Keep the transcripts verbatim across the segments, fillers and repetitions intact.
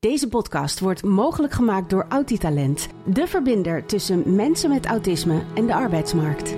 Deze podcast wordt mogelijk gemaakt door Autitalent, de verbinder tussen mensen met autisme en de arbeidsmarkt.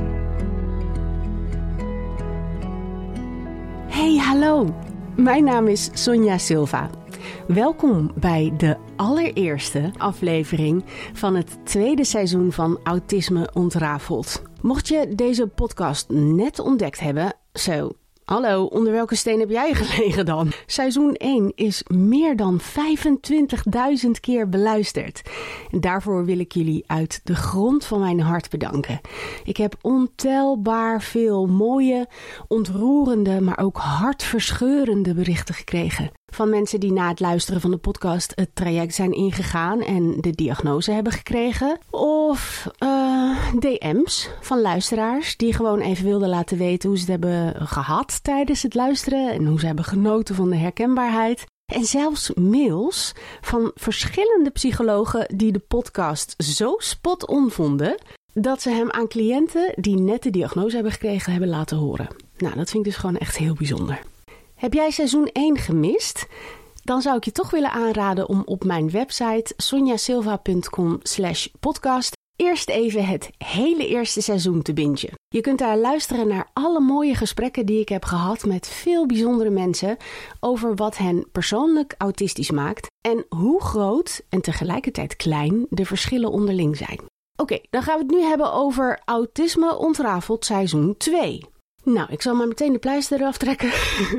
Hey, hallo! Mijn naam is Sonja Silva. Welkom bij de allereerste aflevering van het tweede seizoen van Autisme Ontrafeld. Mocht je deze podcast net ontdekt hebben, zo... Hallo, onder welke steen heb jij gelegen dan? Seizoen één is meer dan vijfentwintigduizend keer beluisterd. En daarvoor wil ik jullie uit de grond van mijn hart bedanken. Ik heb ontelbaar veel mooie, ontroerende, maar ook hartverscheurende berichten gekregen. Van mensen die na het luisteren van de podcast het traject zijn ingegaan en de diagnose hebben gekregen. Of uh, D M's van luisteraars die gewoon even wilden laten weten hoe ze het hebben gehad tijdens het luisteren. En hoe ze hebben genoten van de herkenbaarheid. En zelfs mails van verschillende psychologen die de podcast zo spot-on vonden dat ze hem aan cliënten die net de diagnose hebben gekregen hebben laten horen. Nou, dat vind ik dus gewoon echt heel bijzonder. Heb jij seizoen één gemist? Dan zou ik je toch willen aanraden om op mijn website sonjasilva.com slash podcast eerst even het hele eerste seizoen te bingen. Je kunt daar luisteren naar alle mooie gesprekken die ik heb gehad met veel bijzondere mensen over wat hen persoonlijk autistisch maakt en hoe groot en tegelijkertijd klein de verschillen onderling zijn. Oké, okay, dan gaan we het nu hebben over Autisme Ontrafeld seizoen twee. Nou, ik zal maar meteen de pleister eraf trekken.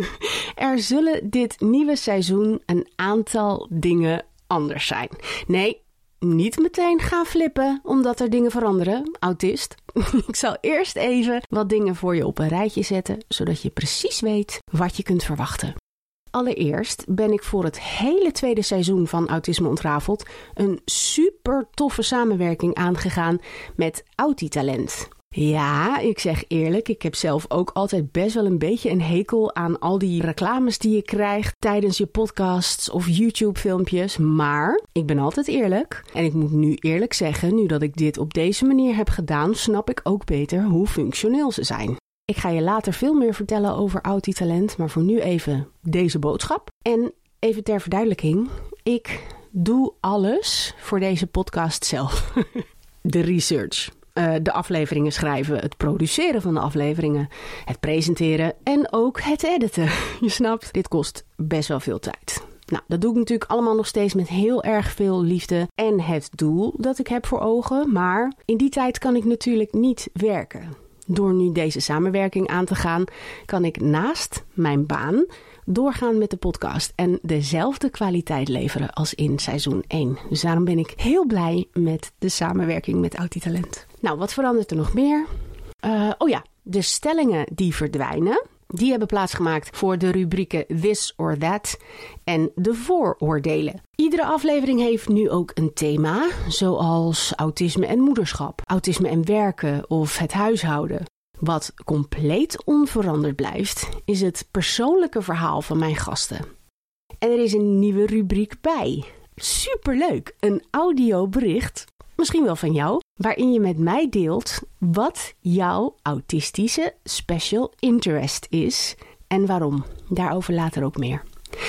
Er zullen dit nieuwe seizoen een aantal dingen anders zijn. Nee, niet meteen gaan flippen omdat er dingen veranderen, autist. Ik zal eerst even wat dingen voor je op een rijtje zetten, zodat je precies weet wat je kunt verwachten. Allereerst ben ik voor het hele tweede seizoen van Autisme Ontrafeld een super toffe samenwerking aangegaan met Autitalent. Ja, ik zeg eerlijk, ik heb zelf ook altijd best wel een beetje een hekel aan al die reclames die je krijgt tijdens je podcasts of YouTube-filmpjes. Maar ik ben altijd eerlijk. En ik moet nu eerlijk zeggen, nu dat ik dit op deze manier heb gedaan, snap ik ook beter hoe functioneel ze zijn. Ik ga je later veel meer vertellen over Autitalent, maar voor nu even deze boodschap. En even ter verduidelijking, ik doe alles voor deze podcast zelf. De research. Uh, de afleveringen schrijven, het produceren van de afleveringen, het presenteren en ook het editen. Je snapt, dit kost best wel veel tijd. Nou, dat doe ik natuurlijk allemaal nog steeds met heel erg veel liefde en het doel dat ik heb voor ogen. Maar in die tijd kan ik natuurlijk niet werken. Door nu deze samenwerking aan te gaan, kan ik naast mijn baan doorgaan met de podcast en dezelfde kwaliteit leveren als in seizoen één. Dus daarom ben ik heel blij met de samenwerking met Autitalent. Nou, wat verandert er nog meer? Uh, oh ja, de stellingen die verdwijnen, die hebben plaatsgemaakt voor de rubrieken This or That en de vooroordelen. Iedere aflevering heeft nu ook een thema, zoals autisme en moederschap, autisme en werken of het huishouden. Wat compleet onveranderd blijft, is het persoonlijke verhaal van mijn gasten. En er is een nieuwe rubriek bij. Superleuk! Een audiobericht, misschien wel van jou, waarin je met mij deelt wat jouw autistische special interest is en waarom. Daarover later ook meer.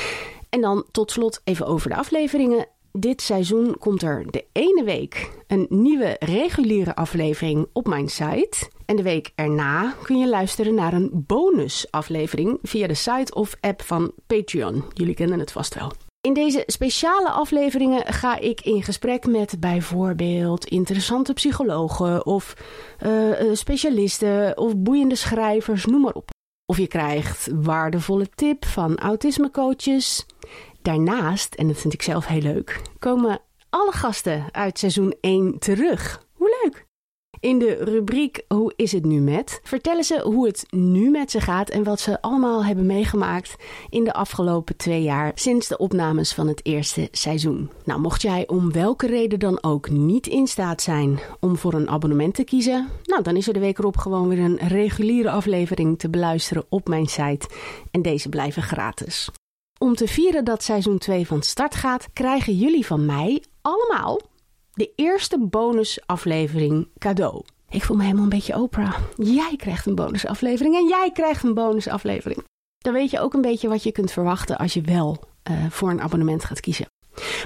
En dan tot slot even over de afleveringen. Dit seizoen komt er de ene week een nieuwe reguliere aflevering op mijn site. En de week erna kun je luisteren naar een bonusaflevering via de site of app van Patreon. Jullie kennen het vast wel. In deze speciale afleveringen ga ik in gesprek met bijvoorbeeld interessante psychologen of uh, specialisten of boeiende schrijvers, noem maar op. Of je krijgt waardevolle tip van autismecoaches. Daarnaast, en dat vind ik zelf heel leuk, komen alle gasten uit seizoen één terug. Hoe leuk! In de rubriek Hoe is het nu met? Vertellen ze hoe het nu met ze gaat en wat ze allemaal hebben meegemaakt in de afgelopen twee jaar sinds de opnames van het eerste seizoen. Nou, mocht jij om welke reden dan ook niet in staat zijn om voor een abonnement te kiezen, nou, dan is er de week erop gewoon weer een reguliere aflevering te beluisteren op mijn site en deze blijven gratis. Om te vieren dat seizoen twee van start gaat, krijgen jullie van mij allemaal de eerste bonusaflevering cadeau. Ik voel me helemaal een beetje Oprah. Jij krijgt een bonusaflevering en jij krijgt een bonusaflevering. Dan weet je ook een beetje wat je kunt verwachten als je wel uh, voor een abonnement gaat kiezen.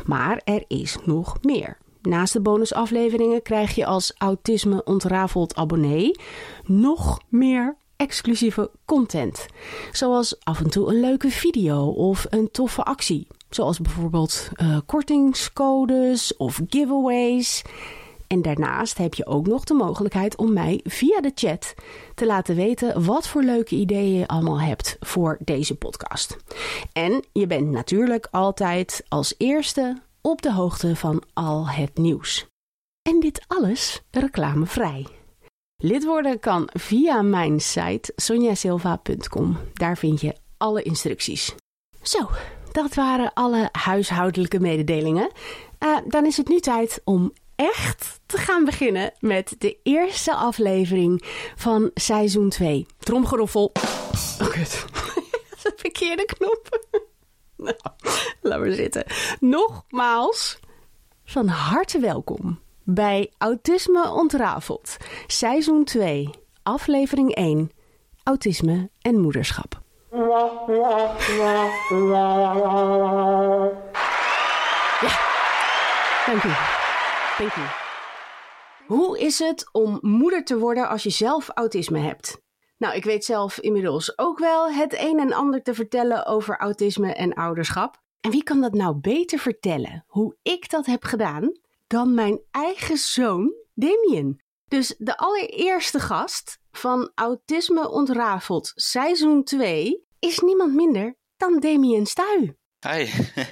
Maar er is nog meer. Naast de bonusafleveringen krijg je als Autisme Ontrafeld abonnee nog meer exclusieve content. Zoals af en toe een leuke video of een toffe actie. Zoals bijvoorbeeld uh, kortingscodes of giveaways. En daarnaast heb je ook nog de mogelijkheid om mij via de chat te laten weten wat voor leuke ideeën je allemaal hebt voor deze podcast. En je bent natuurlijk altijd als eerste op de hoogte van al het nieuws. En dit alles reclamevrij. Lid worden kan via mijn site sonja silva punt com. Daar vind je alle instructies. Zo, dat waren alle huishoudelijke mededelingen. Uh, dan is het nu tijd om echt te gaan beginnen met de eerste aflevering van seizoen twee. Tromgeroffel. Oh, kut. De verkeerde knop. Nou, laat maar zitten. Nogmaals, van harte welkom bij Autisme Ontrafeld, seizoen twee, aflevering één, Autisme en moederschap. Ja, dank u. Dank u. Hoe is het om moeder te worden als je zelf autisme hebt? Nou, ik weet zelf inmiddels ook wel het een en ander te vertellen over autisme en ouderschap. En wie kan dat nou beter vertellen, hoe ik dat heb gedaan, dan mijn eigen zoon Damien. Dus de allereerste gast van Autisme Ontrafeld seizoen twee is niemand minder dan Damien Stuy. Hi.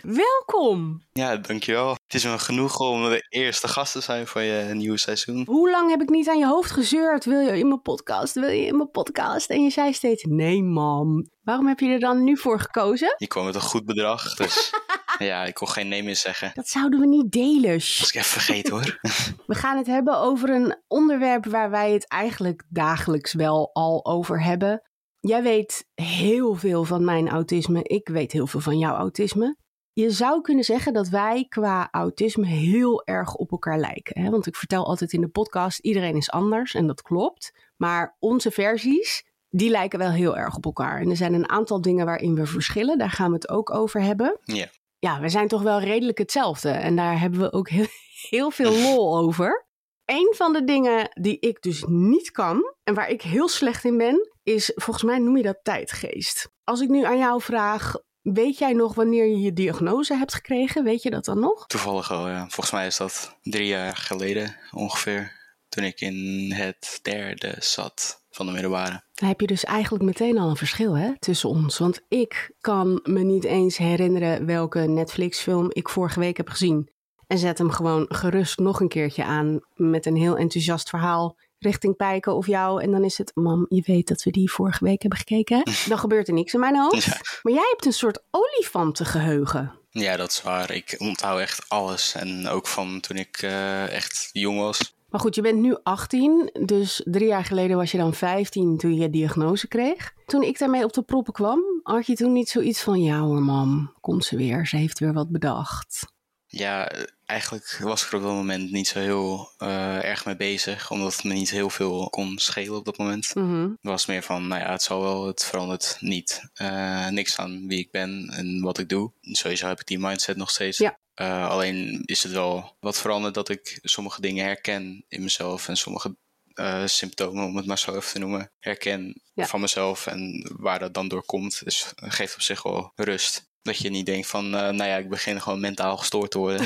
Welkom. Ja, dankjewel. Het is me genoeg om de eerste gast te zijn van je nieuwe seizoen. Hoe lang heb ik niet aan je hoofd gezeurd? Wil je in mijn podcast? Wil je in mijn podcast? En je zei steeds, nee mam. Waarom heb je er dan nu voor gekozen? Je kwam met een goed bedrag, dus ja, ik kon geen nee meer zeggen. Dat zouden we niet delen. Dat was ik even vergeten hoor. We gaan het hebben over een onderwerp waar wij het eigenlijk dagelijks wel al over hebben. Jij weet heel veel van mijn autisme. Ik weet heel veel van jouw autisme. Je zou kunnen zeggen dat wij qua autisme heel erg op elkaar lijken. Hè? Want ik vertel altijd in de podcast, iedereen is anders en dat klopt. Maar onze versies, die lijken wel heel erg op elkaar. En er zijn een aantal dingen waarin we verschillen. Daar gaan we het ook over hebben. Ja. Ja, we zijn toch wel redelijk hetzelfde. En daar hebben we ook heel, heel veel lol over. Een van de dingen die ik dus niet kan en waar ik heel slecht in ben, is, volgens mij noem je dat tijdgeest. Als ik nu aan jou vraag, weet jij nog wanneer je je diagnose hebt gekregen? Weet je dat dan nog? Toevallig wel, ja. Volgens mij is dat drie jaar geleden ongeveer, toen ik in het derde zat van de middelbare. Dan heb je dus eigenlijk meteen al een verschil hè, tussen ons. Want ik kan me niet eens herinneren welke Netflix-film ik vorige week heb gezien. En zet hem gewoon gerust nog een keertje aan met een heel enthousiast verhaal richting Pijken of jou. En dan is het, mam, je weet dat we die vorige week hebben gekeken. Dan gebeurt er niks in mijn hoofd. Ja. Maar jij hebt een soort olifantengeheugen. Ja, dat is waar. Ik onthoud echt alles. En ook van toen ik uh, echt jong was. Maar goed, je bent nu achttien. Dus drie jaar geleden was je dan vijftien toen je diagnose kreeg. Toen ik daarmee op de proppen kwam, had je toen niet zoiets van, ja hoor mam, komt ze weer. Ze heeft weer wat bedacht. Ja, eigenlijk was ik er op dat moment niet zo heel uh, erg mee bezig. Omdat het me niet heel veel kon schelen op dat moment. Mm-hmm. Het was meer van, nou ja, het zal wel, het verandert niet. Uh, niks aan wie ik ben en wat ik doe. Sowieso heb ik die mindset nog steeds. Ja. Uh, alleen is het wel wat veranderd dat ik sommige dingen herken in mezelf. En sommige uh, symptomen, om het maar zo even te noemen, herken ja. van mezelf. En waar dat dan door komt. Dus uh, geeft op zich wel rust. Dat je niet denkt van, uh, nou ja, ik begin gewoon mentaal gestoord te worden.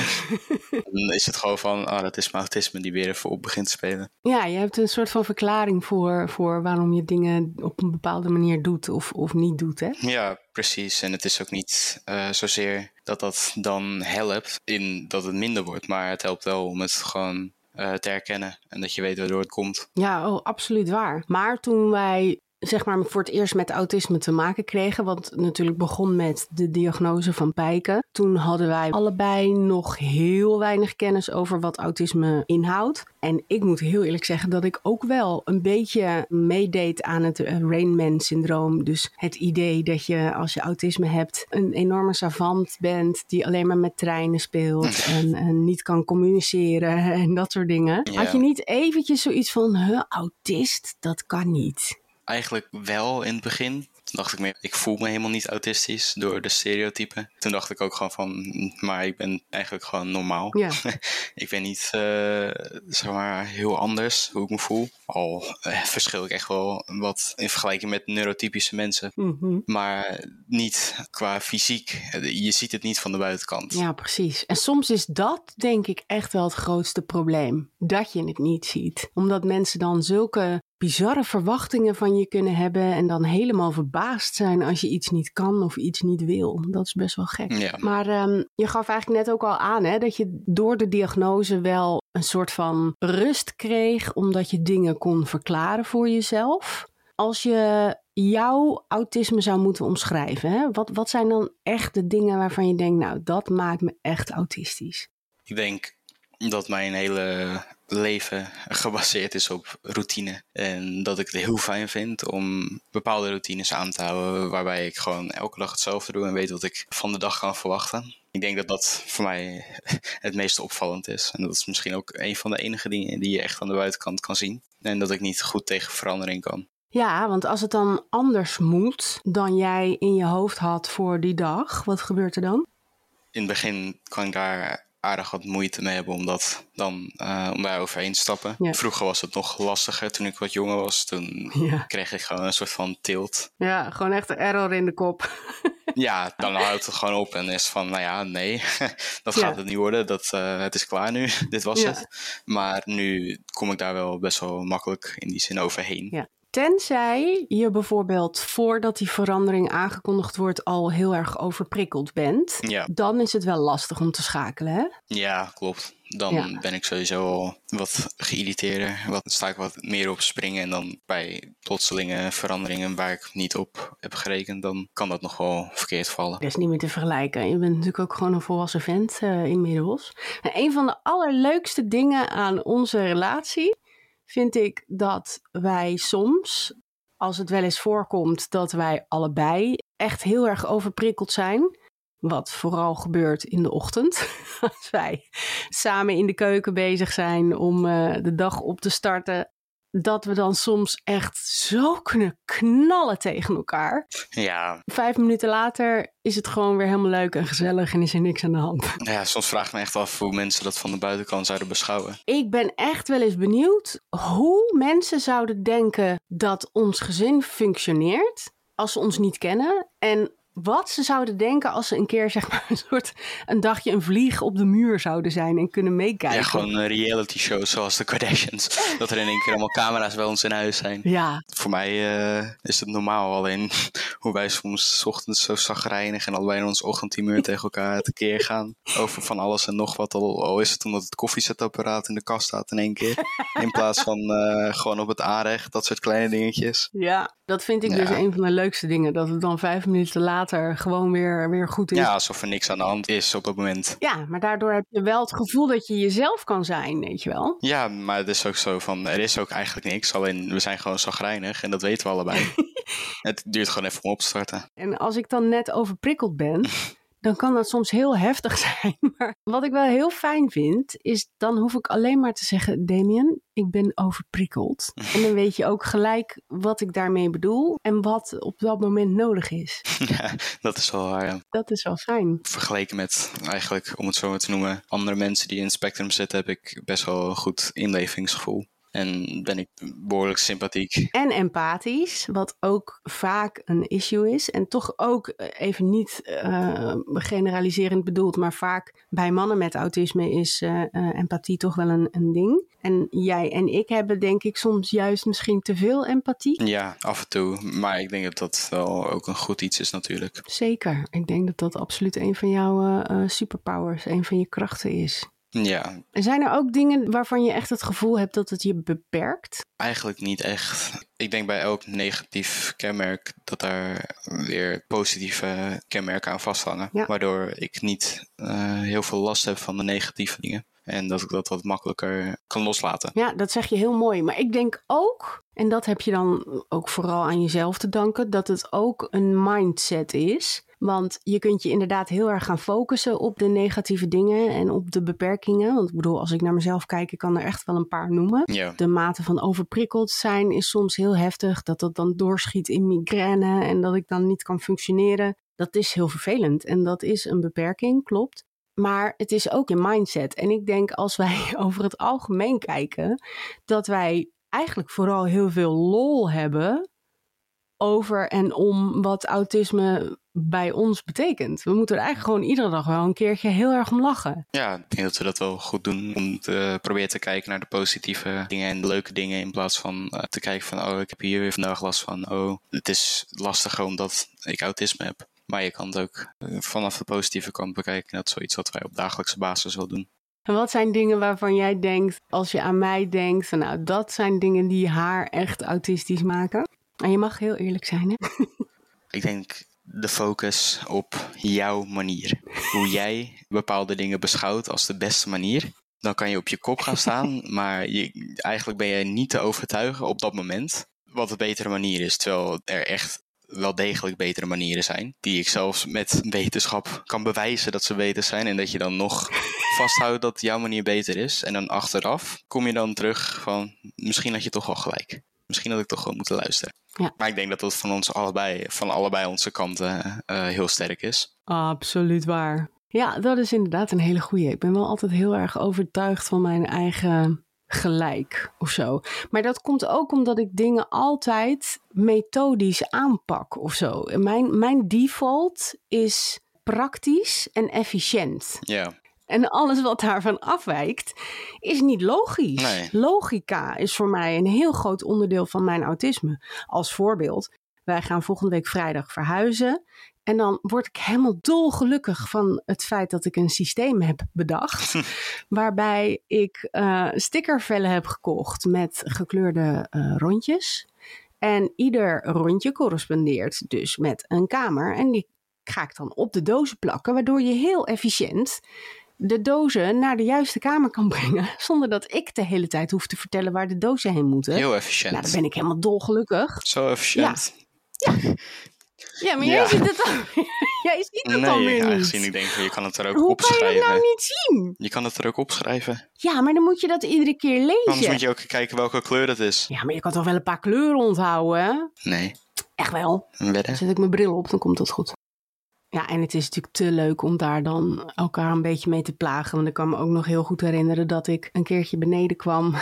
Dan is het gewoon van, ah, oh, dat is mijn autisme die weer even op begint te spelen. Ja, je hebt een soort van verklaring voor, voor waarom je dingen op een bepaalde manier doet of, of niet doet, hè? Ja, precies. En het is ook niet uh, zozeer dat dat dan helpt in dat het minder wordt. Maar het helpt wel om het gewoon uh, te herkennen en dat je weet waardoor het komt. Ja, oh, absoluut waar. Maar toen wij zeg maar voor het eerst met autisme te maken kregen, wat natuurlijk begon met de diagnose van Pijken. Toen hadden wij allebei nog heel weinig kennis over wat autisme inhoudt. En ik moet heel eerlijk zeggen dat ik ook wel een beetje meedeed aan het Rain Man-syndroom. Dus het idee dat je als je autisme hebt een enorme savant bent die alleen maar met treinen speelt en, en niet kan communiceren en dat soort dingen. Ja. Had je niet eventjes zoiets van, huh, autist? Dat kan niet. Eigenlijk wel in het begin. dacht ik meer, ik voel me helemaal niet autistisch door de stereotypen. Toen dacht ik ook gewoon van, maar ik ben eigenlijk gewoon normaal. Ja. Ik ben niet, uh, zeg maar, heel anders hoe ik me voel. Al uh, verschil ik echt wel wat in vergelijking met neurotypische mensen. Mm-hmm. Maar niet qua fysiek. Je ziet het niet van de buitenkant. Ja, precies. En soms is dat, denk ik, echt wel het grootste probleem. Dat je het niet ziet. Omdat mensen dan zulke bizarre verwachtingen van je kunnen hebben en dan helemaal verbaasd zijn als je iets niet kan of iets niet wil. Dat is best wel gek. Ja. Maar um, je gaf eigenlijk net ook al aan, hè, dat je door de diagnose wel een soort van rust kreeg omdat je dingen kon verklaren voor jezelf. Als je jouw autisme zou moeten omschrijven, hè, wat, wat zijn dan echt de dingen waarvan je denkt, nou, dat maakt me echt autistisch? Ik denk dat mijn hele leven gebaseerd is op routine. En dat ik het heel fijn vind om bepaalde routines aan te houden, waarbij ik gewoon elke dag hetzelfde doe en weet wat ik van de dag kan verwachten. Ik denk dat dat voor mij het meest opvallend is. En dat is misschien ook een van de enige dingen die je echt aan de buitenkant kan zien. En dat ik niet goed tegen verandering kan. Ja, want als het dan anders moet dan jij in je hoofd had voor die dag, wat gebeurt er dan? In het begin kan ik daar aardig wat moeite mee hebben om, dat dan, uh, om daar overheen te stappen. Ja. Vroeger was het nog lastiger. Toen ik wat jonger was, toen ja. kreeg ik gewoon een soort van tilt. Ja, gewoon echt een error in de kop. Ja, dan houdt het gewoon op en is van, nou ja, nee, dat gaat ja. het niet worden. Dat, uh, het is klaar nu, dit was ja. het. Maar nu kom ik daar wel best wel makkelijk in die zin overheen. Ja. Tenzij je bijvoorbeeld voordat die verandering aangekondigd wordt al heel erg overprikkeld bent. Ja. Dan is het wel lastig om te schakelen, hè? Ja, klopt. Dan ja. ben ik sowieso al wat geïrriteerder. Wat, sta ik wat meer op springen. En dan bij plotselinge veranderingen waar ik niet op heb gerekend, dan kan dat nog wel verkeerd vallen. Dat is niet meer te vergelijken. Je bent natuurlijk ook gewoon een volwassen vent uh, inmiddels. En een van de allerleukste dingen aan onze relatie vind ik dat wij soms, als het wel eens voorkomt dat wij allebei echt heel erg overprikkeld zijn, wat vooral gebeurt in de ochtend, als wij samen in de keuken bezig zijn om uh, de dag op te starten, dat we dan soms echt zo kunnen knallen tegen elkaar. Ja. Vijf minuten later is het gewoon weer helemaal leuk en gezellig en is er niks aan de hand. Ja, soms vraag ik me echt af hoe mensen dat van de buitenkant zouden beschouwen. Ik ben echt wel eens benieuwd hoe mensen zouden denken dat ons gezin functioneert als ze ons niet kennen. En wat ze zouden denken als ze een keer, zeg maar, een soort een dagje een vlieg op de muur zouden zijn en kunnen meekijken. Ja, gewoon een reality show zoals de Kardashians. Dat er in één keer allemaal camera's bij ons in huis zijn. Ja. Voor mij uh, is het normaal, alleen hoe wij soms 's ochtends zo chagrijnig en allebei in ons ochtendtimeur tegen elkaar tekeer gaan. Over van alles en nog wat. Al, al is het omdat het koffiezetapparaat in de kast staat in één keer. In plaats van uh, gewoon op het aanrecht, dat soort kleine dingetjes. Ja, dat vind ik ja. dus een van de leukste dingen. Dat het dan vijf minuten later gewoon weer, weer goed is. Ja, alsof er niks aan de hand is op dat moment. Ja, maar daardoor heb je wel het gevoel dat je jezelf kan zijn, weet je wel. Ja, maar het is ook zo van, er is ook eigenlijk niks. Alleen we zijn gewoon chagrijnig en dat weten we allebei. Het duurt gewoon even om op te starten. En als ik dan net overprikkeld ben, dan kan dat soms heel heftig zijn. Maar wat ik wel heel fijn vind, is dan hoef ik alleen maar te zeggen, Damien, ik ben overprikkeld. En dan weet je ook gelijk wat ik daarmee bedoel en wat op dat moment nodig is. Ja, dat is wel waar, ja. Dat is wel fijn. Vergeleken met, eigenlijk, om het zo maar te noemen, andere mensen die in het spectrum zitten, heb ik best wel een goed inlevingsgevoel. En ben ik behoorlijk sympathiek. En empathisch, wat ook vaak een issue is. En toch ook even niet uh, generaliserend bedoeld, maar vaak bij mannen met autisme is uh, uh, empathie toch wel een, een ding. En jij en ik hebben denk ik soms juist misschien te veel empathie. Ja, af en toe. Maar ik denk dat dat wel ook een goed iets is natuurlijk. Zeker. Ik denk dat dat absoluut een van jouw uh, superpowers, een van je krachten is. Ja. Zijn er ook dingen waarvan je echt het gevoel hebt dat het je beperkt? Eigenlijk niet echt. Ik denk bij elk negatief kenmerk dat daar weer positieve kenmerken aan vasthangen. Ja. Waardoor ik niet uh, heel veel last heb van de negatieve dingen. En dat ik dat wat makkelijker kan loslaten. Ja, dat zeg je heel mooi. Maar ik denk ook, en dat heb je dan ook vooral aan jezelf te danken, dat het ook een mindset is. Want je kunt je inderdaad heel erg gaan focussen op de negatieve dingen en op de beperkingen. Want ik bedoel, als ik naar mezelf kijk, ik kan er echt wel een paar noemen. Ja. De mate van overprikkeld zijn is soms heel heftig. Dat dat dan doorschiet in migraine en dat ik dan niet kan functioneren. Dat is heel vervelend en dat is een beperking, klopt. Maar het is ook een mindset. En ik denk als wij over het algemeen kijken, dat wij eigenlijk vooral heel veel lol hebben over en om wat autisme bij ons betekent. We moeten er eigenlijk gewoon iedere dag wel een keertje heel erg om lachen. Ja, ik denk dat we dat wel goed doen. Om te proberen te kijken naar de positieve dingen en de leuke dingen. In plaats van uh, te kijken van, oh, ik heb hier weer vandaag last van. Oh, het is lastiger omdat ik autisme heb. Maar je kan het ook uh, vanaf de positieve kant bekijken. Dat is zoiets wat wij op dagelijkse basis wel doen. En wat zijn dingen waarvan jij denkt, als je aan mij denkt, van, nou, dat zijn dingen die haar echt autistisch maken? En je mag heel eerlijk zijn, hè? Ik denk de focus op jouw manier. Hoe jij bepaalde dingen beschouwt als de beste manier. Dan kan je op je kop gaan staan, maar je, eigenlijk ben je niet te overtuigen op dat moment wat de betere manier is. Terwijl er echt wel degelijk betere manieren zijn. Die ik zelfs met wetenschap kan bewijzen dat ze beter zijn. En dat je dan nog vasthoudt dat jouw manier beter is. En dan achteraf kom je dan terug van, misschien had je toch wel gelijk. Misschien had ik toch gewoon moeten luisteren. Ja. Maar ik denk dat dat van ons allebei, van allebei onze kanten uh, heel sterk is. Absoluut waar. Ja, dat is inderdaad een hele goeie. Ik ben wel altijd heel erg overtuigd van mijn eigen gelijk of zo. Maar dat komt ook omdat ik dingen altijd methodisch aanpak of zo. Mijn, mijn default is praktisch en efficiënt. Ja. En alles wat daarvan afwijkt, is niet logisch. Nee. Logica is voor mij een heel groot onderdeel van mijn autisme. Als voorbeeld, wij gaan volgende week vrijdag verhuizen. En dan word ik helemaal dolgelukkig van het feit dat ik een systeem heb bedacht. waarbij ik uh, stickervellen heb gekocht met gekleurde uh, rondjes. En ieder rondje correspondeert dus met een kamer. En die ga ik dan op de dozen plakken, waardoor je heel efficiënt de dozen naar de juiste kamer kan brengen, zonder dat ik de hele tijd hoef te vertellen waar de dozen heen moeten. Heel efficiënt. Nou, dan ben ik helemaal dolgelukkig. Zo efficiënt. Ja, ja. ja maar ja. jij ziet het dan, jij ziet het nee, dan weer niet. aangezien ik denk, je kan het er ook Hoe opschrijven. Hoe kan je dat nou niet zien? Je kan het er ook opschrijven. Ja, maar dan moet je dat iedere keer lezen. Anders moet je ook kijken welke kleur dat is. Ja, maar je kan toch wel een paar kleuren onthouden, hè? Nee. Echt wel. Wedden. Zet ik mijn bril op, dan komt dat goed. Ja, en het is natuurlijk te leuk om daar dan elkaar een beetje mee te plagen. Want ik kan me ook nog heel goed herinneren dat ik een keertje beneden kwam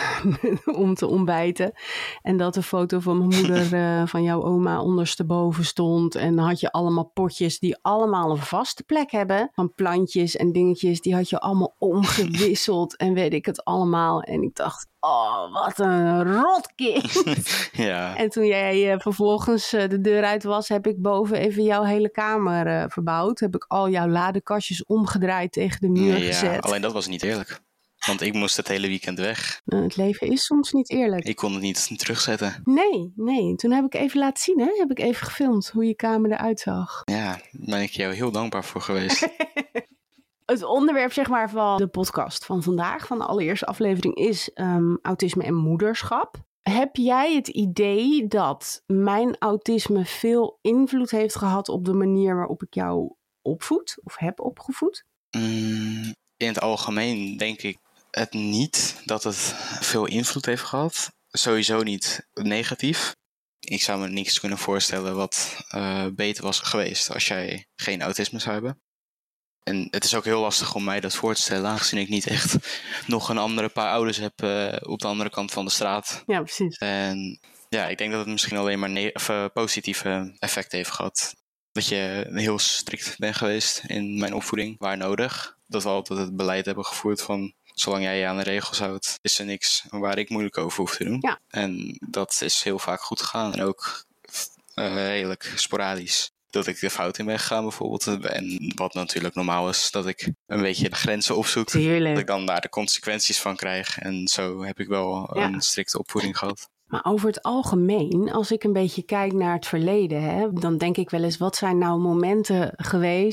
om te ontbijten. En dat de foto van mijn moeder, uh, van jouw oma, ondersteboven stond. En dan had je allemaal potjes die allemaal een vaste plek hebben. Van plantjes en dingetjes, die had je allemaal omgewisseld en weet ik het allemaal. En ik dacht, oh, wat een rotkind. Ja. En toen jij uh, vervolgens uh, de deur uit was, heb ik boven even jouw hele kamer uh, verbouwd. Heb ik al jouw ladekastjes omgedraaid tegen de muur ja, gezet. Alleen dat was niet eerlijk. Want ik moest het hele weekend weg. Uh, het leven is soms niet eerlijk. Ik kon het niet terugzetten. Nee, nee. Toen heb ik even laten zien, hè. Heb ik even gefilmd hoe je kamer eruit zag. Ja, daar ben ik jou heel dankbaar voor geweest. Het onderwerp, zeg maar, van de podcast van vandaag, van de allereerste aflevering, is um, autisme en moederschap. Heb jij het idee dat mijn autisme veel invloed heeft gehad op de manier waarop ik jou opvoed of heb opgevoed? Mm, in het algemeen denk ik het niet dat het veel invloed heeft gehad. Sowieso niet negatief. Ik zou me niks kunnen voorstellen wat uh, beter was geweest als jij geen autisme zou hebben. En het is ook heel lastig om mij dat voor te stellen, aangezien ik niet echt nog een andere paar ouders heb uh, op de andere kant van de straat. Ja, precies. En ja, ik denk dat het misschien alleen maar ne- of, uh, positieve effecten heeft gehad. Dat je heel strikt bent geweest in mijn opvoeding, waar nodig. Dat we altijd het beleid hebben gevoerd van, zolang jij je aan de regels houdt, is er niks waar ik moeilijk over hoef te doen. Ja. En dat is heel vaak goed gegaan en ook uh, redelijk sporadisch. Dat ik de fout in ben gegaan bijvoorbeeld. En wat natuurlijk normaal is, dat ik een beetje de grenzen opzoek. Tuurlijk. Dat ik dan daar de consequenties van krijg. En zo heb ik wel ja. een strikte opvoeding gehad. Maar over het algemeen, als ik een beetje kijk naar het verleden, hè, dan denk ik wel eens, wat zijn nou momenten geweest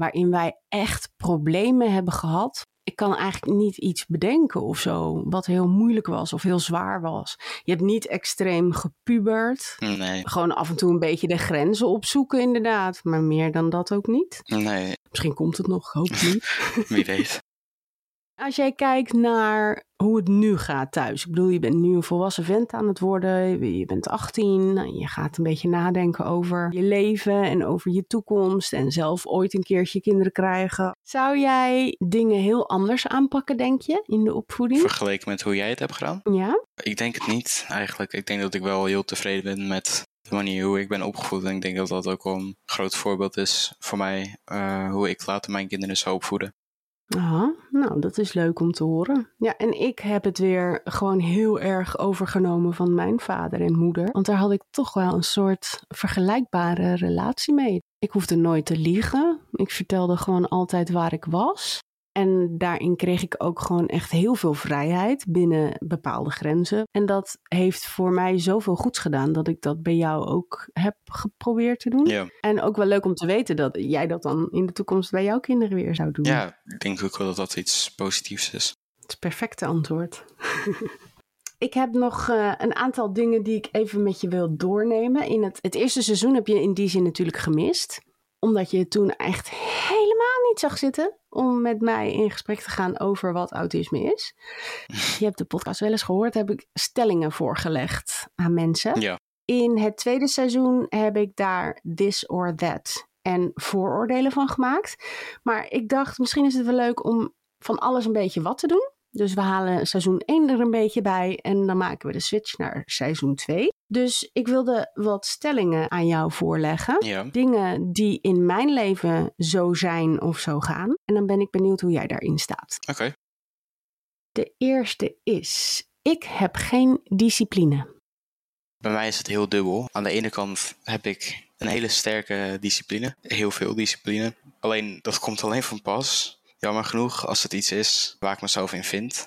waarin wij echt problemen hebben gehad. Ik kan eigenlijk niet iets bedenken of zo, wat heel moeilijk was of heel zwaar was. Je hebt niet extreem gepubert. Nee. Gewoon af en toe een beetje de grenzen opzoeken inderdaad. Maar meer dan dat ook niet. Nee. Misschien komt het nog, hoop ik niet. Wie weet. Als jij kijkt naar hoe het nu gaat thuis. Ik bedoel, je bent nu een volwassen vent aan het worden. Je bent achttien. Je gaat een beetje nadenken over je leven en over je toekomst. En zelf ooit een keertje kinderen krijgen. Zou jij dingen heel anders aanpakken, denk je, in de opvoeding? Vergeleken met hoe jij het hebt gedaan? Ja? Ik denk het niet, eigenlijk. Ik denk dat ik wel heel tevreden ben met de manier hoe ik ben opgevoed. En ik denk dat dat ook wel een groot voorbeeld is voor mij. Uh, hoe ik later mijn kinderen zou opvoeden. Aha, nou, dat is leuk om te horen. Ja, en ik heb het weer gewoon heel erg overgenomen van mijn vader en moeder. Want daar had ik toch wel een soort vergelijkbare relatie mee. Ik hoefde nooit te liegen. Ik vertelde gewoon altijd waar ik was. En daarin kreeg ik ook gewoon echt heel veel vrijheid binnen bepaalde grenzen. En dat heeft voor mij zoveel goeds gedaan dat ik dat bij jou ook heb geprobeerd te doen. Ja. En ook wel leuk om te weten dat jij dat dan in de toekomst bij jouw kinderen weer zou doen. Ja, ik denk ook wel dat dat iets positiefs is. Het is het perfecte antwoord. Ik heb nog uh, een aantal dingen die ik even met je wil doornemen. In het, het eerste seizoen heb je in die zin natuurlijk gemist. Omdat je toen echt helemaal niet zag zitten om met mij in gesprek te gaan over wat autisme is. Je hebt de podcast wel eens gehoord, heb ik stellingen voorgelegd aan mensen. Ja. In het tweede seizoen heb ik daar this or that en vooroordelen van gemaakt. Maar ik dacht, misschien is het wel leuk om van alles een beetje wat te doen. Dus we halen seizoen één er een beetje bij en dan maken we de switch naar seizoen twee. Dus ik wilde wat stellingen aan jou voorleggen. Ja. Dingen die in mijn leven zo zijn of zo gaan. En dan ben ik benieuwd hoe jij daarin staat. Oké. Okay. De eerste is, ik heb geen discipline. Bij mij is het heel dubbel. Aan de ene kant heb ik een hele sterke discipline. Heel veel discipline. Alleen, dat komt alleen van pas. Jammer genoeg, als het iets is waar ik mezelf in vind.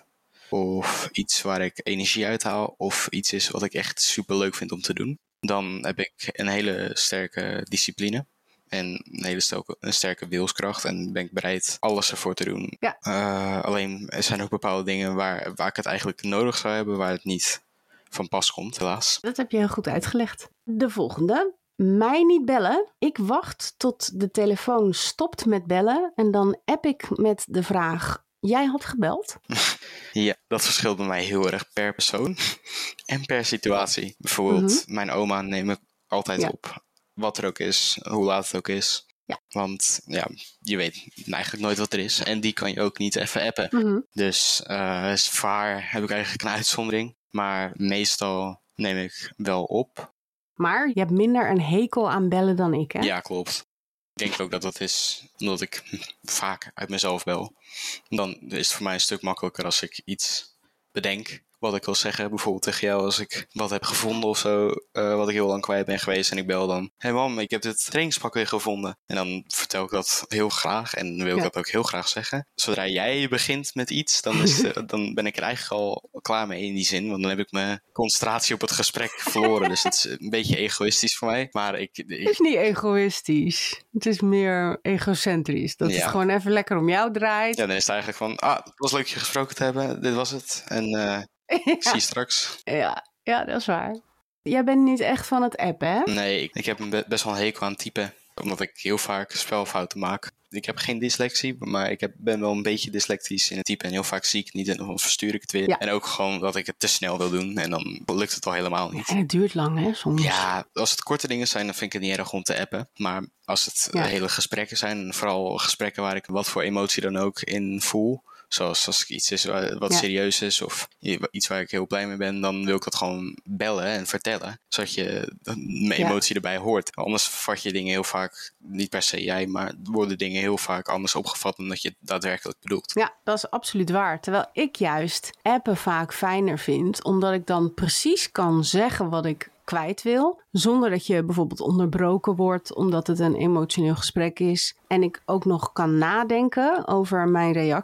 Of iets waar ik energie uit haal. Of iets is wat ik echt super leuk vind om te doen. Dan heb ik een hele sterke discipline. En een hele sterke, een sterke wilskracht. En ben ik bereid alles ervoor te doen. Ja. Uh, alleen, er zijn ook bepaalde dingen waar, waar ik het eigenlijk nodig zou hebben. Waar het niet van pas komt, helaas. Dat heb je heel goed uitgelegd. De volgende. Mij niet bellen. Ik wacht tot de telefoon stopt met bellen. En dan app ik met de vraag, jij had gebeld? Ja, dat verschilt bij mij heel erg per persoon. En per situatie. Bijvoorbeeld, mm-hmm. mijn oma neem ik altijd ja. op. Wat er ook is, hoe laat het ook is. Ja. Want ja, je weet eigenlijk nooit wat er is. En die kan je ook niet even appen. Mm-hmm. Dus uh, voor haar heb ik eigenlijk een uitzondering. Maar meestal neem ik wel op. Maar je hebt minder een hekel aan bellen dan ik, hè? Ja, klopt. Ik denk ook dat dat is omdat ik vaak uit mezelf bel. Dan is het voor mij een stuk makkelijker als ik iets bedenk wat ik wil zeggen. Bijvoorbeeld tegen jou als ik wat heb gevonden of zo, uh, wat ik heel lang kwijt ben geweest. En ik bel dan, hé hey mam, ik heb dit trainingspak weer gevonden. En dan vertel ik dat heel graag en wil ik ja. dat ook heel graag zeggen. Zodra jij begint met iets, dan, is de, dan ben ik er eigenlijk al klaar mee in die zin. Want dan heb ik mijn concentratie op het gesprek verloren. Dus het is een beetje egoïstisch voor mij. Maar ik, ik... Het is niet egoïstisch. Het is meer egocentrisch. Dat ja. het gewoon even lekker om jou draait. Ja, dan is het eigenlijk van, ah, het was leuk je gesproken te hebben. Dit was het. En... Uh, Ja. Ik zie je straks. Ja, ja, dat is waar. Jij bent niet echt van het appen, hè? Nee, ik, ik heb be- best wel een hekel aan typen. Omdat ik heel vaak spelfouten maak. Ik heb geen dyslexie, maar ik heb, ben wel een beetje dyslectisch in het typen. En heel vaak zie ik het niet en dan verstuur ik het weer. Ja. En ook gewoon dat ik het te snel wil doen. En dan lukt het al helemaal niet. Ja, en het duurt lang, hè, soms. Ja, als het korte dingen zijn, dan vind ik het niet erg om te appen. Maar als het ja. hele gesprekken zijn, vooral gesprekken waar ik wat voor emotie dan ook in voel... Zoals als iets is wat ja. serieus is of iets waar ik heel blij mee ben, dan wil ik dat gewoon bellen en vertellen. Zodat je mijn emotie ja. erbij hoort. Anders vat je dingen heel vaak, niet per se jij, maar worden dingen heel vaak anders opgevat dan dat je het daadwerkelijk bedoelt. Ja, dat is absoluut waar. Terwijl ik juist appen vaak fijner vind, omdat ik dan precies kan zeggen wat ik kwijt wil, zonder dat je bijvoorbeeld onderbroken wordt omdat het een emotioneel gesprek is en ik ook nog kan nadenken over mijn reactie.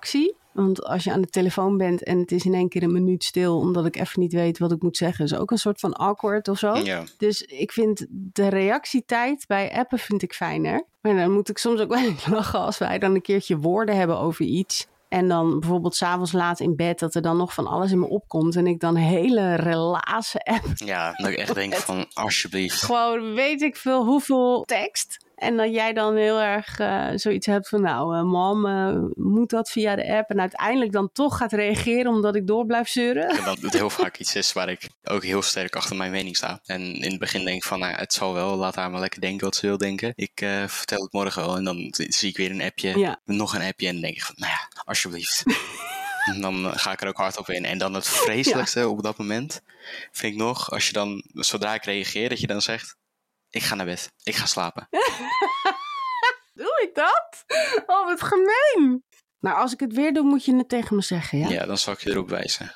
Want als je aan de telefoon bent en het is in één keer een minuut stil omdat ik even niet weet wat ik moet zeggen, is ook een soort van awkward of zo. Ja. Dus ik vind de reactietijd bij appen vind ik fijner. Maar dan moet ik soms ook wel lachen als wij dan een keertje woorden hebben over iets. En dan bijvoorbeeld 's avonds laat in bed dat er dan nog van alles in me opkomt. En ik dan hele relaze app. Ja, dat ik echt denk van alsjeblieft. Gewoon weet ik veel hoeveel tekst. En dat jij dan heel erg uh, zoiets hebt van nou, uh, mam, uh, moet dat via de app? En uiteindelijk dan toch gaat reageren omdat ik door blijf zeuren. Ja, dat het heel vaak iets is waar ik ook heel sterk achter mijn mening sta. En in het begin denk ik van, nou, het zal wel, laat haar maar lekker denken wat ze wil denken. Ik uh, vertel het morgen wel en dan zie ik weer een appje, ja. nog een appje en dan denk ik van, nou ja, alsjeblieft. En dan uh, ga ik er ook hard op in. En dan het vreselijkste ja. op dat moment vind ik nog, als je dan, zodra ik reageer, dat je dan zegt, ik ga naar bed, ik ga slapen. Doe ik dat? Oh, wat gemeen. Nou, als ik het weer doe, moet je het tegen me zeggen, ja? Ja, dan zal ik je erop wijzen.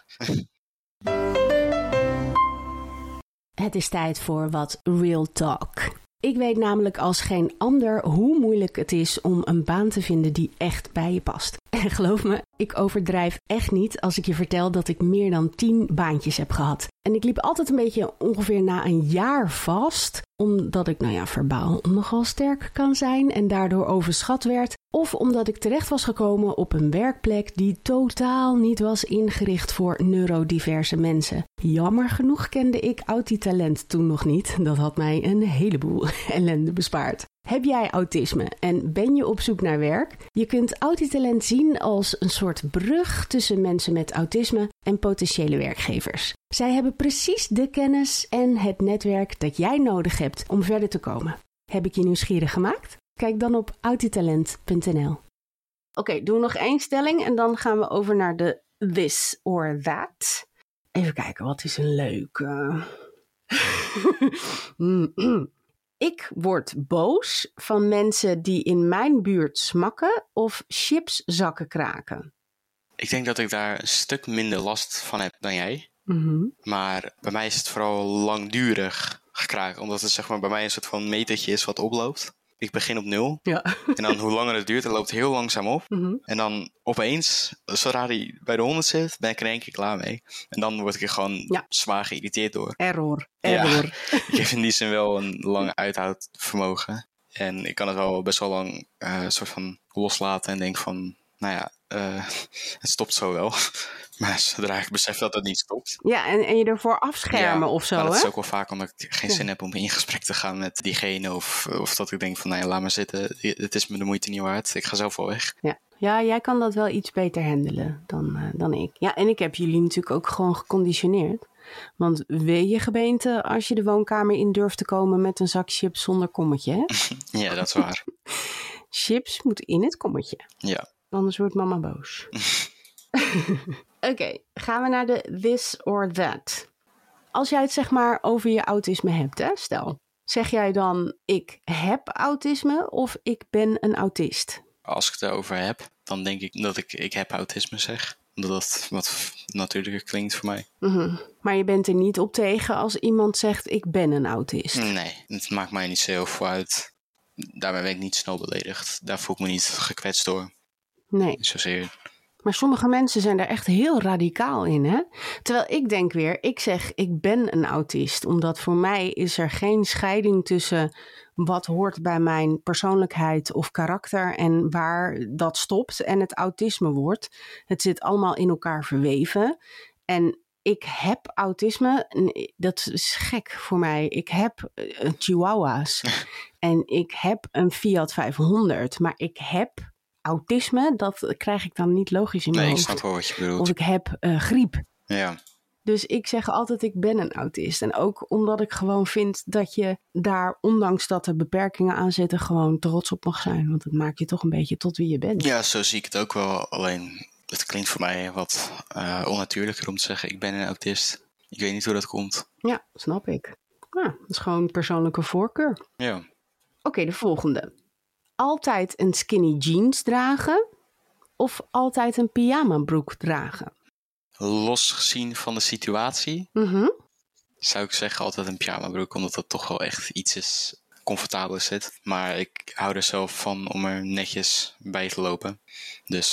Het is tijd voor wat real talk. Ik weet namelijk als geen ander hoe moeilijk het is om een baan te vinden die echt bij je past. En geloof me, ik overdrijf echt niet als ik je vertel dat ik meer dan tien baantjes heb gehad. En ik liep altijd een beetje ongeveer na een jaar vast, omdat ik, nou ja, verbaal nogal sterk kan zijn en daardoor overschat werd. Of omdat ik terecht was gekomen op een werkplek die totaal niet was ingericht voor neurodiverse mensen. Jammer genoeg kende ik Autitalent toen nog niet. Dat had mij een heleboel ellende bespaard. Heb jij autisme en ben je op zoek naar werk? Je kunt Autitalent zien als een soort brug tussen mensen met autisme en potentiële werkgevers. Zij hebben precies de kennis en het netwerk dat jij nodig hebt om verder te komen. Heb ik je nieuwsgierig gemaakt? Kijk dan op autitalent punt n l. Oké, okay, doe nog één stelling en dan gaan we over naar de this or that. Even kijken, wat is een leuke... Ik word boos van mensen die in mijn buurt smakken of chipszakken kraken. Ik denk dat ik daar een stuk minder last van heb dan jij. Mm-hmm. Maar bij mij is het vooral langdurig gekraken. Omdat het zeg maar bij mij een soort van metertje is wat oploopt. Ik begin op nul. Ja. En dan hoe langer het duurt, dan loopt het heel langzaam op. Mm-hmm. En dan opeens, zodra hij bij de honderd zit, ben ik er één keer klaar mee. En dan word ik er gewoon ja. zwaar geïrriteerd door. Error. Error. Ja, ik heb in die zin wel een lang uithoudvermogen. En ik kan het wel best wel lang uh, soort van loslaten en denk van, nou ja, uh, het stopt zo wel. Maar zodra ik besef dat het niet stopt. Ja, en, en je ervoor afschermen ja, of zo, maar dat hè? is ook wel vaak omdat ik geen zin ja. heb om in gesprek te gaan met diegene. Of, of dat ik denk van, nou ja, laat maar zitten. Het is me de moeite niet waard. Ik ga zelf wel weg. Ja, ja jij kan dat wel iets beter handelen dan, uh, dan ik. Ja, en ik heb jullie natuurlijk ook gewoon geconditioneerd. Want wee je gebeente als je de woonkamer in durft te komen met een zak chips zonder kommetje, hè? Ja, dat is waar. Chips moet in het kommetje. Ja. Anders wordt mama boos. Oké, okay, gaan we naar de this or that. Als jij het zeg maar over je autisme hebt, hè, stel. Zeg jij dan ik heb autisme of ik ben een autist? Als ik het erover heb, dan denk ik dat ik ik heb autisme zeg. Omdat dat wat natuurlijker klinkt voor mij. Mm-hmm. Maar je bent er niet op tegen als iemand zegt ik ben een autist? Nee, het maakt mij niet zo heel veel uit. Daarmee ben ik niet snel beledigd. Daar voel ik me niet gekwetst door. Nee. Zozeer. Maar sommige mensen zijn daar echt heel radicaal in, hè? Terwijl ik denk weer, ik zeg ik ben een autist. Omdat voor mij is er geen scheiding tussen wat hoort bij mijn persoonlijkheid of karakter en waar dat stopt en het autisme wordt. Het zit allemaal in elkaar verweven. En ik heb autisme, dat is gek voor mij. Ik heb uh, chihuahua's en ik heb een Fiat vijfhonderd, maar ik heb autisme, dat krijg ik dan niet logisch in mijn nee, hoofd. Nee, ik snap wel wat je bedoelt. Of ik heb uh, griep. Ja. Dus ik zeg altijd ik ben een autist. En ook omdat ik gewoon vind dat je daar, ondanks dat er beperkingen aan zitten, gewoon trots op mag zijn. Want het maakt je toch een beetje tot wie je bent. Ja, zo zie ik het ook wel. Alleen, het klinkt voor mij wat uh, onnatuurlijker om te zeggen ik ben een autist. Ik weet niet hoe dat komt. Ja, snap ik. Nou, dat is gewoon persoonlijke voorkeur. Ja. Oké, okay, de volgende. Altijd een skinny jeans dragen of altijd een pyjamabroek dragen? Los gezien van de situatie, mm-hmm. zou ik zeggen altijd een pyjamabroek, omdat dat toch wel echt iets is, comfortabel zit. Maar ik hou er zelf van om er netjes bij te lopen. Dus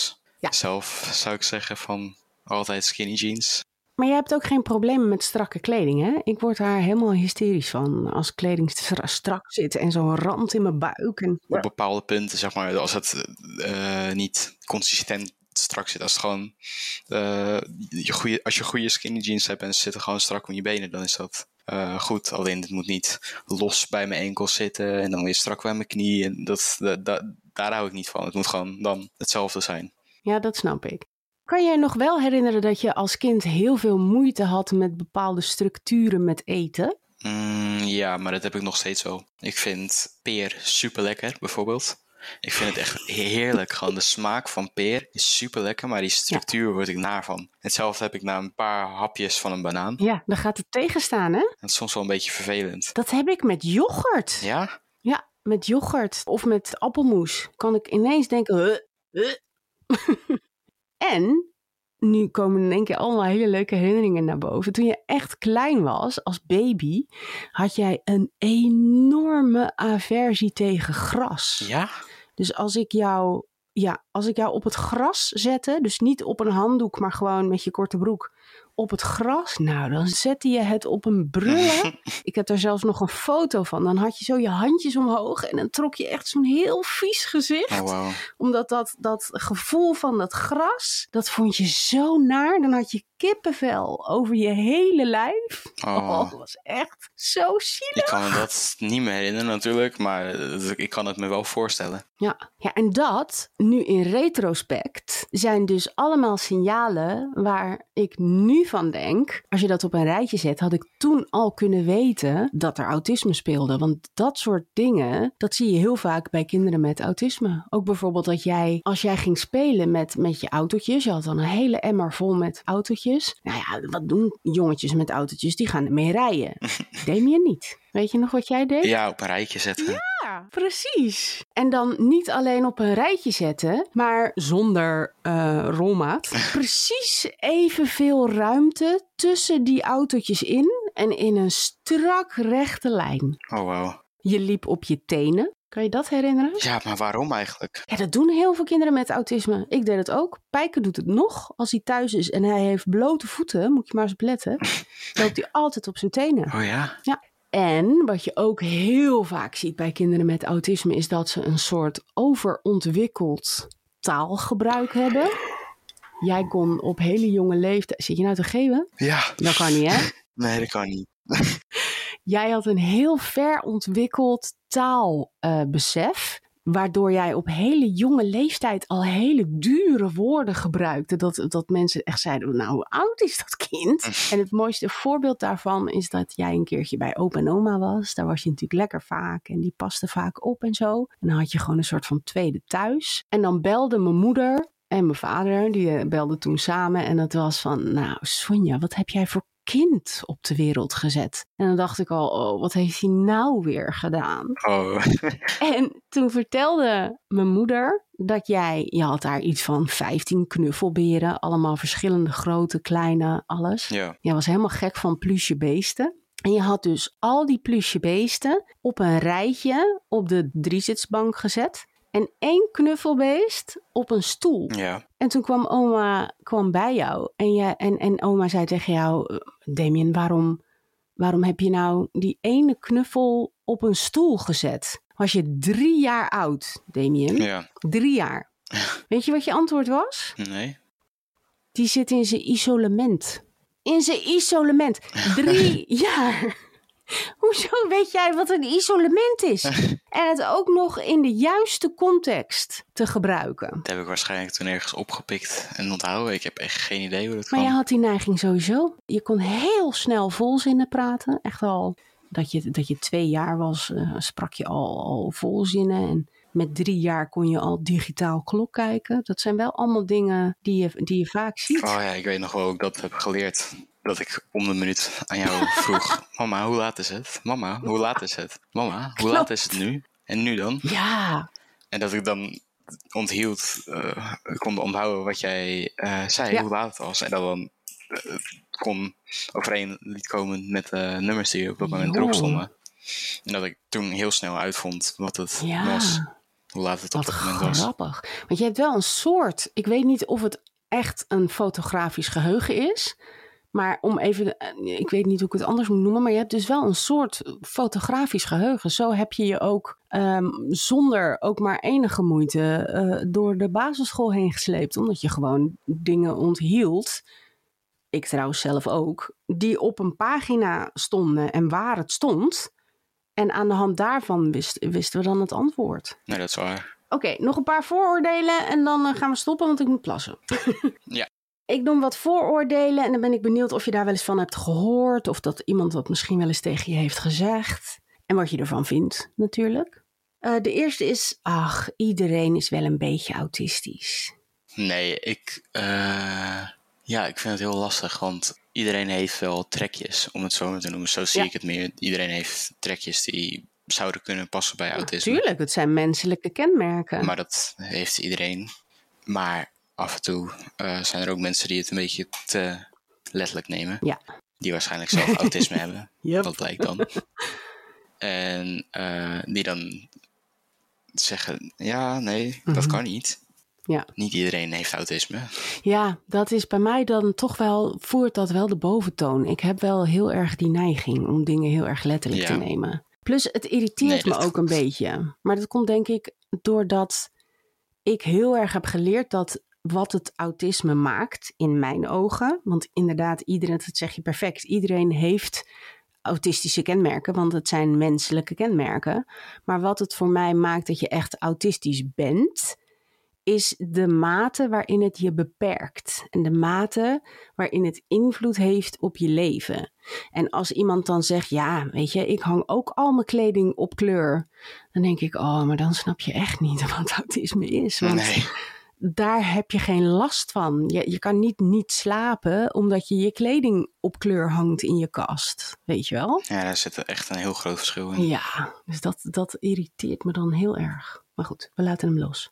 Ja. Zelf zou ik zeggen van altijd skinny jeans. Maar jij hebt ook geen problemen met strakke kleding, hè? Ik word daar helemaal hysterisch van. Als kleding stra- strak zit en zo'n rand in mijn buik. En... Op bepaalde punten, zeg maar, als het uh, niet consistent strak zit. Als het gewoon, uh, je goeie, als je goede skinny jeans hebt en ze zitten gewoon strak om je benen, dan is dat uh, goed. Alleen het moet niet los bij mijn enkels zitten en dan weer strak bij mijn knie. En dat, dat, dat, daar hou ik niet van. Het moet gewoon dan hetzelfde zijn. Ja, dat snap ik. Kan je je nog wel herinneren dat je als kind heel veel moeite had met bepaalde structuren met eten? Mm, ja, maar dat heb ik nog steeds wel. Ik vind peer super lekker, bijvoorbeeld. Ik vind het echt heerlijk. Gewoon de smaak van peer is super lekker, maar die structuur ja. word ik naar van. Hetzelfde heb ik na een paar hapjes van een banaan. Ja, dan gaat het tegenstaan, hè? Dat is soms wel een beetje vervelend. Dat heb ik met yoghurt. Ja? Ja, met yoghurt of met appelmoes. Kan ik ineens denken... Huh, huh. En nu komen in één keer allemaal hele leuke herinneringen naar boven. Toen je echt klein was, als baby, had jij een enorme aversie tegen gras. Ja? Dus als ik jou, ja, als ik jou op het gras zette, dus niet op een handdoek, maar gewoon met je korte broek op het gras, nou, dan zette je het op een brullen. Ik heb daar zelfs nog een foto van. Dan had je zo je handjes omhoog en dan trok je echt zo'n heel vies gezicht. Oh, wow. Omdat dat, dat gevoel van dat gras, dat vond je zo naar. Dan had je kippenvel over je hele lijf. Oh, oh dat was echt zo zielig. Ik kan me dat niet meer herinneren natuurlijk, maar ik kan het me wel voorstellen. Ja, ja, en dat, nu in retrospect, zijn dus allemaal signalen waar ik nu van denk, als je dat op een rijtje zet, had ik toen al kunnen weten dat er autisme speelde. Want dat soort dingen, dat zie je heel vaak bij kinderen met autisme. Ook bijvoorbeeld dat jij, als jij ging spelen met, met je autootjes, je had dan een hele emmer vol met autootjes. Nou ja, wat doen jongetjes met autootjes? Die gaan ermee rijden. Deed je niet. Weet je nog wat jij deed? Ja, op een rijtje zetten. Ja, precies. En dan niet alleen op een rijtje zetten, maar zonder uh, rolmaat. Precies evenveel ruimte tussen die autootjes in en in een strak rechte lijn. Oh, wow. Je liep op je tenen. Kan je dat herinneren? Ja, maar waarom eigenlijk? Ja, dat doen heel veel kinderen met autisme. Ik deed het ook. Pijke doet het nog. Als hij thuis is en hij heeft blote voeten, moet je maar eens op letten, loopt hij altijd op zijn tenen. Oh ja? Ja. En wat je ook heel vaak ziet bij kinderen met autisme is dat ze een soort overontwikkeld taalgebruik hebben. Jij kon op hele jonge leeftijd... Zit je nou te geven? Ja. Dat kan niet, hè? Nee, dat kan niet. Jij had een heel ver ontwikkeld taalbesef. Uh, waardoor jij op hele jonge leeftijd al hele dure woorden gebruikte. Dat, dat mensen echt zeiden, nou, hoe oud is dat kind? En het mooiste voorbeeld daarvan is dat jij een keertje bij opa en oma was. Daar was je natuurlijk lekker vaak en die paste vaak op en zo. En dan had je gewoon een soort van tweede thuis. En dan belde mijn moeder en mijn vader, die belden toen samen. En dat was van, nou Sonja, wat heb jij voor kind op de wereld gezet? En dan dacht ik al, oh, wat heeft hij nou weer gedaan? Oh. En toen vertelde mijn moeder dat jij, je had daar iets van vijftien knuffelberen, allemaal verschillende grootte, kleine, alles. Ja. Jij was helemaal gek van pluche beesten. En je had dus al die pluche beesten op een rijtje op de driezitsbank gezet. En één knuffelbeest op een stoel. Ja. En toen kwam oma kwam bij jou. En, je, en, en oma zei tegen jou, Damien, waarom, waarom heb je nou die ene knuffel op een stoel gezet? Was je drie jaar oud, Damien? Ja. Drie jaar. Weet je wat je antwoord was? Nee. Die zit in zijn isolement. In zijn isolement. Drie jaar. Hoezo weet jij wat een isolement is? En het ook nog in de juiste context te gebruiken. Dat heb ik waarschijnlijk toen ergens opgepikt en onthouden. Ik heb echt geen idee hoe dat maar kan. Je had die neiging sowieso. Je kon heel snel volzinnen praten. Echt al dat je, dat je twee jaar was, uh, sprak je al, al volzinnen. En met drie jaar kon je al digitaal klok kijken. Dat zijn wel allemaal dingen die je, die je vaak ziet. Oh ja, ik weet nog wel hoe ik dat heb geleerd. Dat ik om de minuut aan jou vroeg, mama, hoe laat is het? Mama, hoe laat is het? Mama, hoe Klopt. laat is het nu? En nu dan? Ja. En dat ik dan onthield, uh, kon onthouden wat jij uh, zei, ja. Hoe laat het was. En dat dan uh, kon overeen liet komen met de uh, nummers die op dat moment erop stonden. En dat ik toen heel snel uitvond wat het ja. was. hoe laat het op Wat dat moment was. Grappig. Want je hebt wel een soort... Ik weet niet of het echt een fotografisch geheugen is. Maar om even... Ik weet niet hoe ik het anders moet noemen. Maar je hebt dus wel een soort fotografisch geheugen. Zo heb je je ook um, zonder ook maar enige moeite uh, door de basisschool heen gesleept. Omdat je gewoon dingen onthield. Ik trouwens zelf ook. Die op een pagina stonden en waar het stond. En aan de hand daarvan wist, wisten we dan het antwoord. Nee, dat is waar. Oké, okay, nog een paar vooroordelen en dan uh, gaan we stoppen, want ik moet plassen. Ja. Ik noem wat vooroordelen en dan ben ik benieuwd of je daar wel eens van hebt gehoord. Of dat iemand dat misschien wel eens tegen je heeft gezegd. En wat je ervan vindt, natuurlijk. Uh, de eerste is, ach, iedereen is wel een beetje autistisch. Nee, ik, uh, ja, ik vind het heel lastig, want iedereen heeft wel trekjes, om het zo maar te noemen. Zo zie ja. ik het meer. Iedereen heeft trekjes die zouden kunnen passen bij autisme. Natuurlijk, het zijn menselijke kenmerken. Maar dat heeft iedereen. Maar af en toe uh, zijn er ook mensen die het een beetje te letterlijk nemen. Ja. Die waarschijnlijk zelf autisme hebben. Yep. Dat blijkt dan. En uh, die dan zeggen, ja, nee, mm-hmm. dat kan niet. Ja. Niet iedereen heeft autisme. Ja, dat is bij mij dan toch wel, voert dat wel de boventoon. Ik heb wel heel erg die neiging om dingen heel erg letterlijk ja. te nemen. Plus het irriteert nee, me ook een beetje. Maar dat komt denk ik doordat ik heel erg heb geleerd dat wat het autisme maakt in mijn ogen. Want inderdaad, iedereen, dat zeg je perfect, iedereen heeft autistische kenmerken, want het zijn menselijke kenmerken. Maar wat het voor mij maakt dat je echt autistisch bent, is de mate waarin het je beperkt. En de mate waarin het invloed heeft op je leven. En als iemand dan zegt, ja, weet je, ik hang ook al mijn kleding op kleur. Dan denk ik, oh, maar dan snap je echt niet wat autisme is. Want nee. daar heb je geen last van. Je, je kan niet niet slapen omdat je je kleding op kleur hangt in je kast. Weet je wel? Ja, daar zit echt een heel groot verschil in. Ja, dus dat, dat irriteert me dan heel erg. Maar goed, we laten hem los.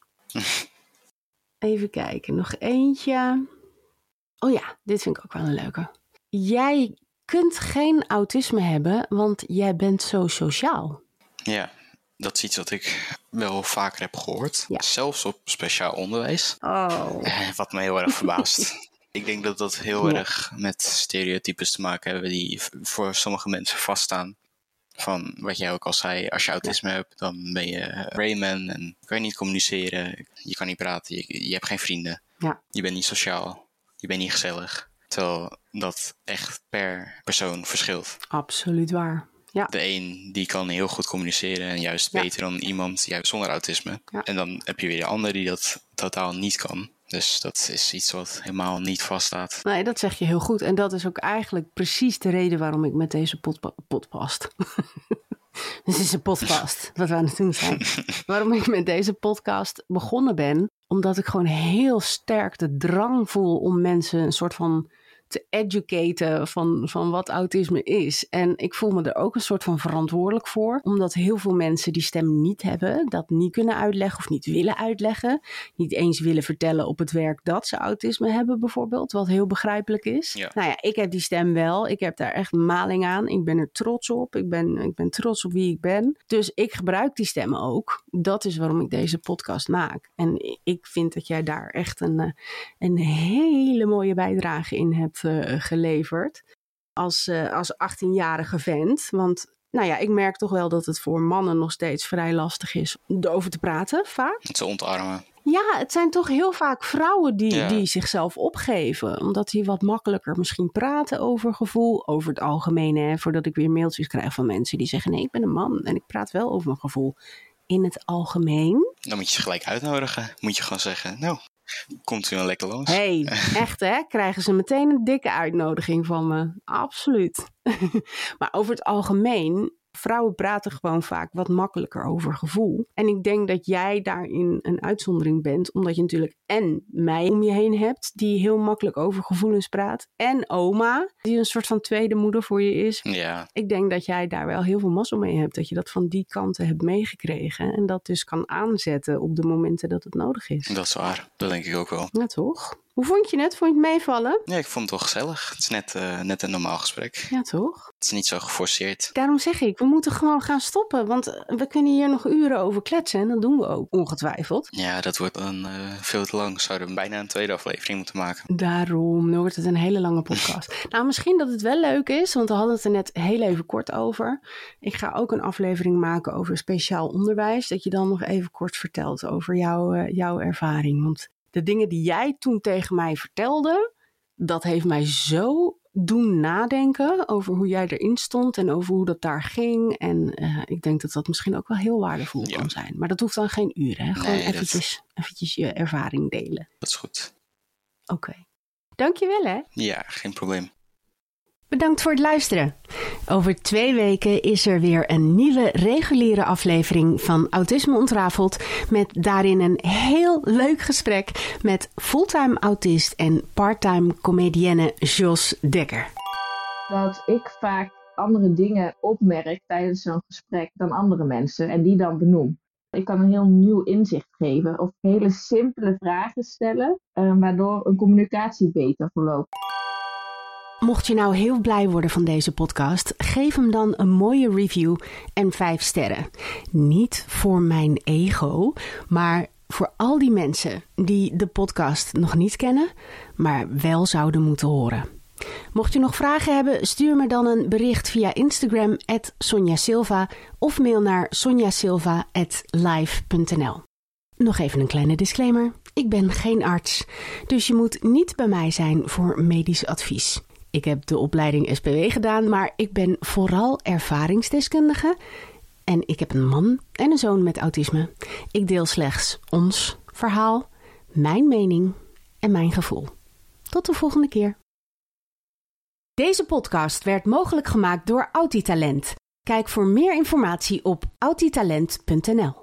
Even kijken, nog eentje. Oh ja, dit vind ik ook wel een leuke. Jij kunt geen autisme hebben, want jij bent zo sociaal. Ja, dat is iets wat ik wel vaker heb gehoord. Ja. Zelfs op speciaal onderwijs. Oh. Wat me heel erg verbaast. Ik denk dat dat heel ja. erg met stereotypes te maken hebben die voor sommige mensen vaststaan. Van wat jij ook al zei, als je autisme ja. hebt, dan ben je Rayman en kan je niet communiceren, je kan niet praten, je, je hebt geen vrienden. Ja. Je bent niet sociaal, je bent niet gezellig. Terwijl dat echt per persoon verschilt. Absoluut waar. Ja. De een die kan heel goed communiceren en juist ja. beter dan iemand juist zonder autisme. Ja. En dan heb je weer de ander die dat totaal niet kan. Dus dat is iets wat helemaal niet vaststaat. Nee, dat zeg je heel goed. En dat is ook eigenlijk precies de reden waarom ik met deze podpa- podcast... Dit is een podcast, wat we aan het doen zijn. Waarom ik met deze podcast begonnen ben. Omdat ik gewoon heel sterk de drang voel om mensen een soort van te educaten van, van wat autisme is. En ik voel me er ook een soort van verantwoordelijk voor. Omdat heel veel mensen die stem niet hebben, dat niet kunnen uitleggen of niet willen uitleggen. Niet eens willen vertellen op het werk dat ze autisme hebben bijvoorbeeld. Wat heel begrijpelijk is. Ja. Nou ja, ik heb die stem wel. Ik heb daar echt maling aan. Ik ben er trots op. Ik ben, ik ben trots op wie ik ben. Dus ik gebruik die stem ook. Dat is waarom ik deze podcast maak. En ik vind dat jij daar echt een, een hele mooie bijdrage in hebt Uh, geleverd als, uh, als achttienjarige vent. Want nou ja, ik merk toch wel dat het voor mannen nog steeds vrij lastig is om erover te praten, vaak. Het te ontarmen. Ja, het zijn toch heel vaak vrouwen die, ja. die zichzelf opgeven. Omdat die wat makkelijker misschien praten over gevoel. Over het algemeen, hè, voordat ik weer mailtjes krijg van mensen die zeggen, nee, ik ben een man en ik praat wel over mijn gevoel. In het algemeen. Dan moet je ze gelijk uitnodigen. Moet je gewoon zeggen, nou, komt u wel lekker langs. Hé, hey, echt hè? Krijgen ze meteen een dikke uitnodiging van me. Absoluut. Maar over het algemeen, vrouwen praten gewoon vaak wat makkelijker over gevoel. En ik denk dat jij daarin een uitzondering bent. Omdat je natuurlijk en mij om je heen hebt die heel makkelijk over gevoelens praat. En oma, die een soort van tweede moeder voor je is. Ja. Ik denk dat jij daar wel heel veel mazzel mee hebt. Dat je dat van die kanten hebt meegekregen. En dat dus kan aanzetten op de momenten dat het nodig is. Dat is waar. Dat denk ik ook wel. Ja, toch? Hoe vond je het? Vond je het meevallen? Ja, ik vond het wel gezellig. Het is net, uh, net een normaal gesprek. Ja, toch? Het is niet zo geforceerd. Daarom zeg ik, we moeten gewoon gaan stoppen. Want we kunnen hier nog uren over kletsen. En dat doen we ook, ongetwijfeld. Ja, dat wordt dan uh, veel te lang. Zouden we bijna een tweede aflevering moeten maken. Daarom, dan wordt het een hele lange podcast. Nou, misschien dat het wel leuk is. Want we hadden het er net heel even kort over. Ik ga ook een aflevering maken over speciaal onderwijs. Dat je dan nog even kort vertelt over jouw, uh, jouw ervaring. Want de dingen die jij toen tegen mij vertelde, dat heeft mij zo doen nadenken over hoe jij erin stond en over hoe dat daar ging. En uh, ik denk dat dat misschien ook wel heel waardevol ja. kan zijn. Maar dat hoeft dan geen uur, hè? Gewoon nee, eventjes, dat... eventjes je ervaring delen. Dat is goed. Oké. Okay. Dankjewel, hè? Ja, geen probleem. Bedankt voor het luisteren. Over twee weken is er weer een nieuwe reguliere aflevering van Autisme Ontrafeld. Met daarin een heel leuk gesprek met fulltime autist en parttime comedienne Jos Dekker. Dat ik vaak andere dingen opmerk tijdens zo'n gesprek dan andere mensen en die dan benoem. Ik kan een heel nieuw inzicht geven of hele simpele vragen stellen, uh, waardoor een communicatie beter verloopt. Mocht je nou heel blij worden van deze podcast, geef hem dan een mooie review en vijf sterren. Niet voor mijn ego, maar voor al die mensen die de podcast nog niet kennen, maar wel zouden moeten horen. Mocht je nog vragen hebben, stuur me dan een bericht via Instagram at Sonja Silva of mail naar sonjasilva at live punt n l. Nog even een kleine disclaimer. Ik ben geen arts, dus je moet niet bij mij zijn voor medisch advies. Ik heb de opleiding S P W gedaan, maar ik ben vooral ervaringsdeskundige. En ik heb een man en een zoon met autisme. Ik deel slechts ons verhaal, mijn mening en mijn gevoel. Tot de volgende keer. Deze podcast werd mogelijk gemaakt door Autitalent. Kijk voor meer informatie op autitalent punt n l.